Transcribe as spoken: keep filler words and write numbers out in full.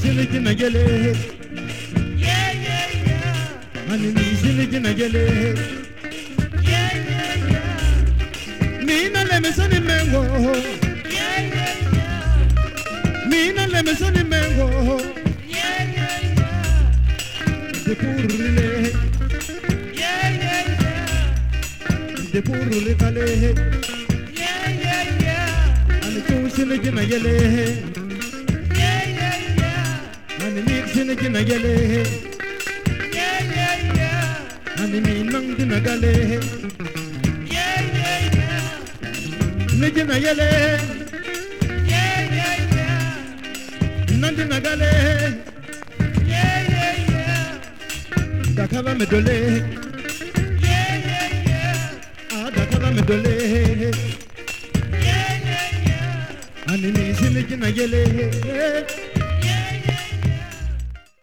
sini jina gele. Yeah, yeah, yeah. Ani ni sini jina gele. Yeah, yeah, yeah. Mina le me soni mengo. Yeah, yeah, yeah. Mina le me soni mengo. Yeah, yeah, yeah. De purle. Yeah, yeah, yeah. De purle kale. Yeah, yeah, yeah. Ani tu sini jina gele. Yeah, yeah, yeah. Ani ni sini jina gele. Yeah, yeah, yeah. Ani mi nang jina gale. Yeah, yeah, yeah. Ni jina gele. Yeah, yeah, yeah. Nang jina gale. Yeah, yeah, yeah. Dakala me dole. Yeah, yeah, yeah. Ah, dakala me dole. Yeah, yeah, yeah. Ani ni sini jina gele.